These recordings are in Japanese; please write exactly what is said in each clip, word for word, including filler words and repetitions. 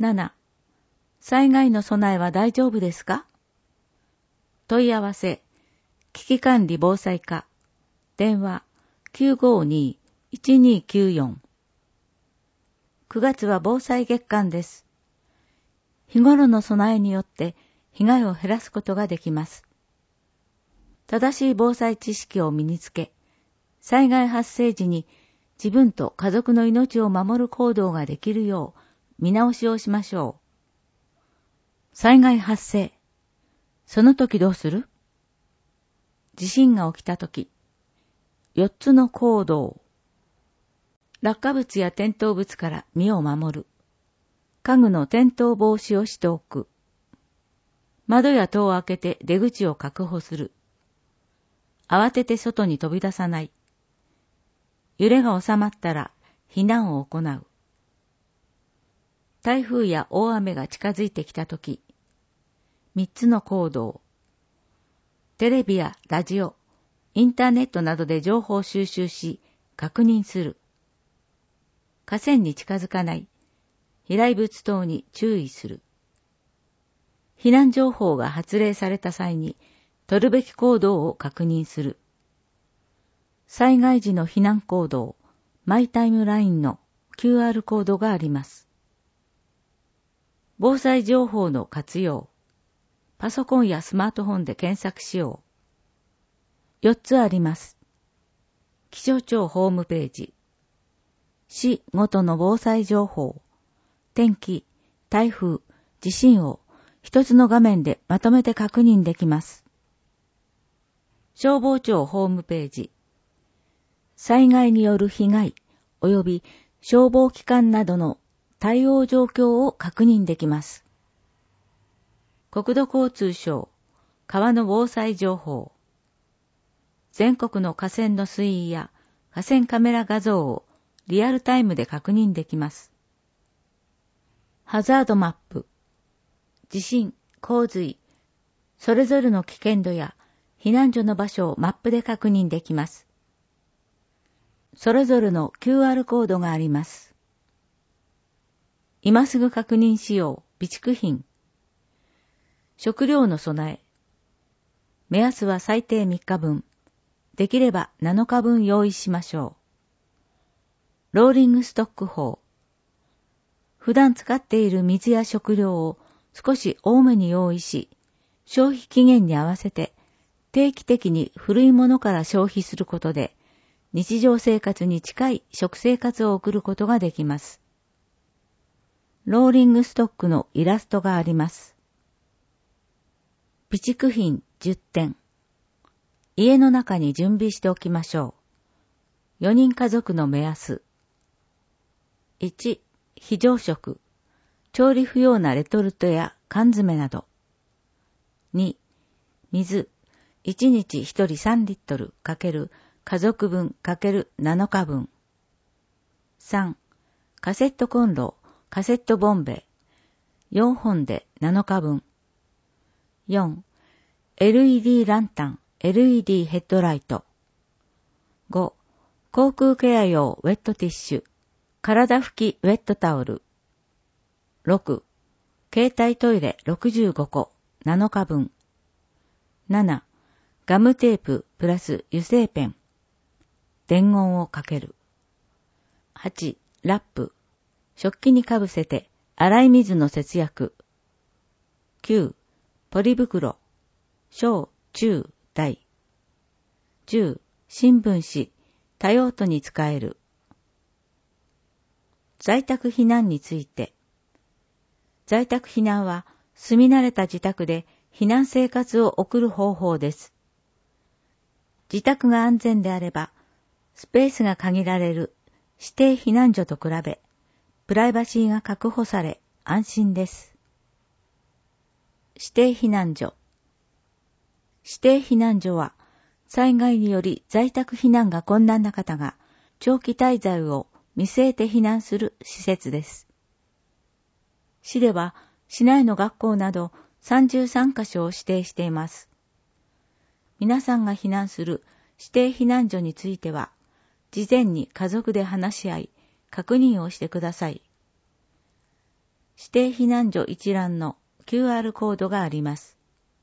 なな、災害の備えは大丈夫ですか？問い合わせ、危機管理防災課、電話 きゅうごに いちにきゅうよん。くがつは防災月間です。日頃の備えによって被害を減らすことができます。正しい防災知識を身につけ、災害発生時に自分と家族の命を守る行動ができるよう見直しをしましょう。災害発生。その時どうする？地震が起きた時、よっつの行動。落下物や転倒物から身を守る。家具の転倒防止をしておく。窓や戸を開けて出口を確保する。慌てて外に飛び出さない。揺れが収まったら避難を行う。台風や大雨が近づいてきたとき、三つの行動。テレビやラジオ、インターネットなどで情報を収集し、確認する。河川に近づかない。飛来物等に注意する。避難情報が発令された際に、取るべき行動を確認する。災害時の避難行動、マイタイムラインの キューアール コードがあります。防災情報の活用。パソコンやスマートフォンで検索しよう。よっつあります。気象庁ホームページ。市ごとの防災情報。天気、台風、地震を一つの画面でまとめて確認できます。消防庁ホームページ。災害による被害及び消防機関などの対応状況を確認できます。国土交通省川の防災情報。全国の河川の水位や河川カメラ画像をリアルタイムで確認できます。ハザードマップ。地震、洪水、それぞれの危険度や避難所の場所をマップで確認できます。それぞれの キューアール コードがあります。今すぐ確認しよう、備蓄品。食料の備え。目安は最低みっかぶん。できればなのかぶん用意しましょう。ローリングストック法。普段使っている水や食料を少し多めに用意し、消費期限に合わせて定期的に古いものから消費することで、日常生活に近い食生活を送ることができます。ローリングストックのイラストがあります。備蓄品じゅってん。家の中に準備しておきましょう。よにん家族の目安。いち、非常食。調理不要なレトルトや缶詰など。に、水。いちにちひとりさんリットルかける家族分かけるなのかぶん。さん、カセットコンロ、カセットボンベ。よんほんでなのかぶん。よん、エルイーディー ランタン、エルイーディー ヘッドライト。ご、口腔ケア用ウェットティッシュ、体拭きウェットタオル。ろく、携帯トイレろくじゅうごこ、なのかぶん。なな、ガムテーププラス油性ペン。伝言をかける。はち、ラップ。食器にかぶせて洗い水の節約。きゅう、ポリ袋。小、中、大。じゅう、新聞紙。多用途に使える。在宅避難について。在宅避難は住み慣れた自宅で避難生活を送る方法です。自宅が安全であれば、スペースが限られる指定避難所と比べ、プライバシーが確保され安心です。指定避難所。指定避難所は、災害により在宅避難が困難な方が長期滞在を見据えて避難する施設です。市では、市内の学校などさんじゅうさんかしょを指定しています。皆さんが避難する指定避難所については、事前に家族で話し合い、確認をしてください。 指定避難所一覧の キューアール コードがあります。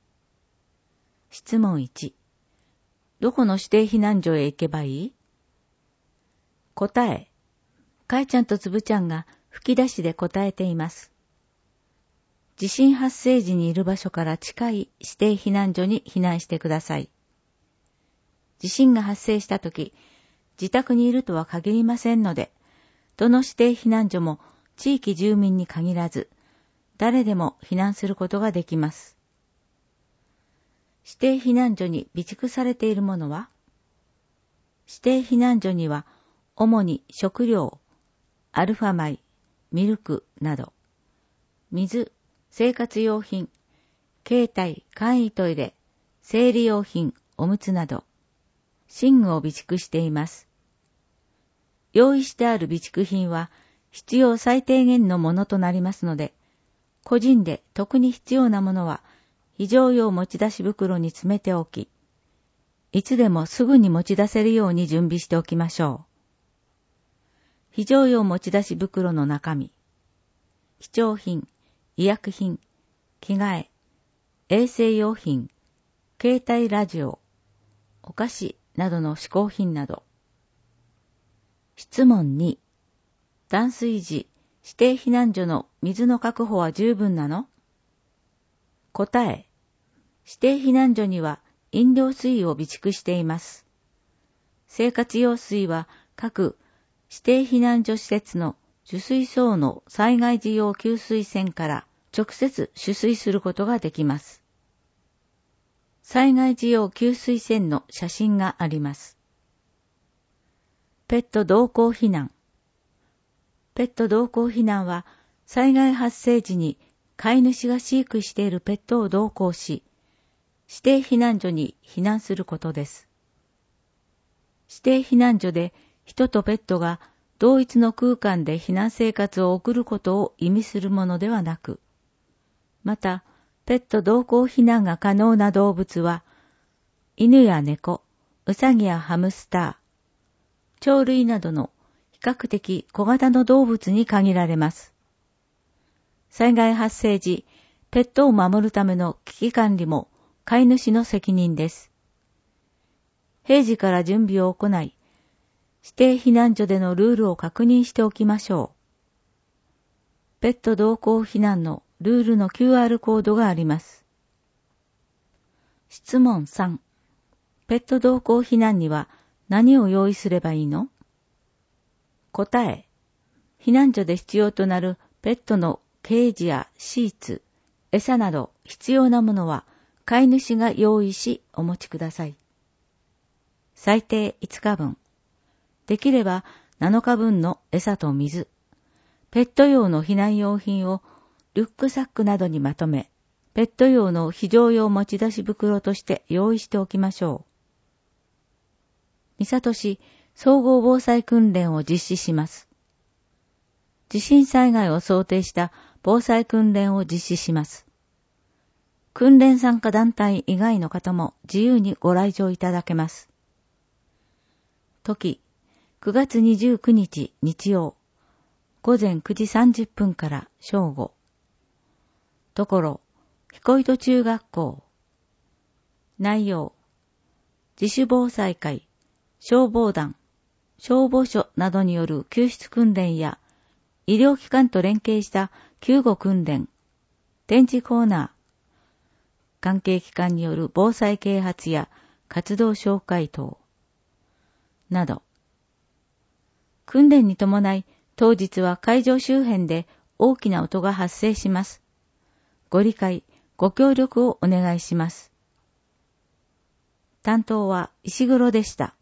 質問いち。どこの指定避難所へ行けばいい？答え。かいちゃんとつぶちゃんが吹き出しで答えています。地震発生時にいる場所から近い指定避難所に避難してください。地震が発生したとき、自宅にいるとは限りませんので、どの指定避難所も地域住民に限らず、誰でも避難することができます。指定避難所に備蓄されているものは？指定避難所には、主に食料、アルファ米、ミルクなど、水、生活用品、携帯、簡易トイレ、生理用品、おむつなど、寝具を備蓄しています。用意してある備蓄品は必要最低限のものとなりますので、個人で特に必要なものは非常用持ち出し袋に詰めておき、いつでもすぐに持ち出せるように準備しておきましょう。非常用持ち出し袋の中身、貴重品、医薬品、着替え、衛生用品、携帯ラジオ、お菓子などの嗜好品など。質問に。断水時、指定避難所の水の確保は十分なの？答え。指定避難所には飲料水を備蓄しています。生活用水は各指定避難所施設の受水槽の災害時用給水栓から直接取水することができます。災害時用給水栓の写真があります。ペット同行避難。ペット同行避難は災害発生時に飼い主が飼育しているペットを同行し、指定避難所に避難することです。指定避難所で人とペットが同一の空間で避難生活を送ることを意味するものではなく、また、ペット同行避難が可能な動物は、犬や猫、ウサギやハムスター、鳥類などの比較的小型の動物に限られます。災害発生時、ペットを守るための危機管理も飼い主の責任です。平時から準備を行い、指定避難所でのルールを確認しておきましょう。ペット同行避難のルールの キューアール コードがあります。質問さん。ペット同行避難には何を用意すればいいの？答え。避難所で必要となるペットのケージやシーツ、餌など必要なものは飼い主が用意しお持ちください。最低いつかぶん。できればなのかぶんの餌と水、ペット用の避難用品をリュックサックなどにまとめ、ペット用の非常用持ち出し袋として用意しておきましょう。三郷市総合防災訓練を実施します。地震災害を想定した防災訓練を実施します。訓練参加団体以外の方も自由にご来場いただけます。時、くがつにじゅうくにち日曜、ごぜんくじさんじゅっぷんから正午。ところ、彦糸中学校。内容、自主防災会、消防団、消防署などによる救出訓練や、医療機関と連携した救護訓練、展示コーナー、関係機関による防災啓発や活動紹介等、など。訓練に伴い、当日は会場周辺で大きな音が発生します。ご理解、ご協力をお願いします。担当は石黒でした。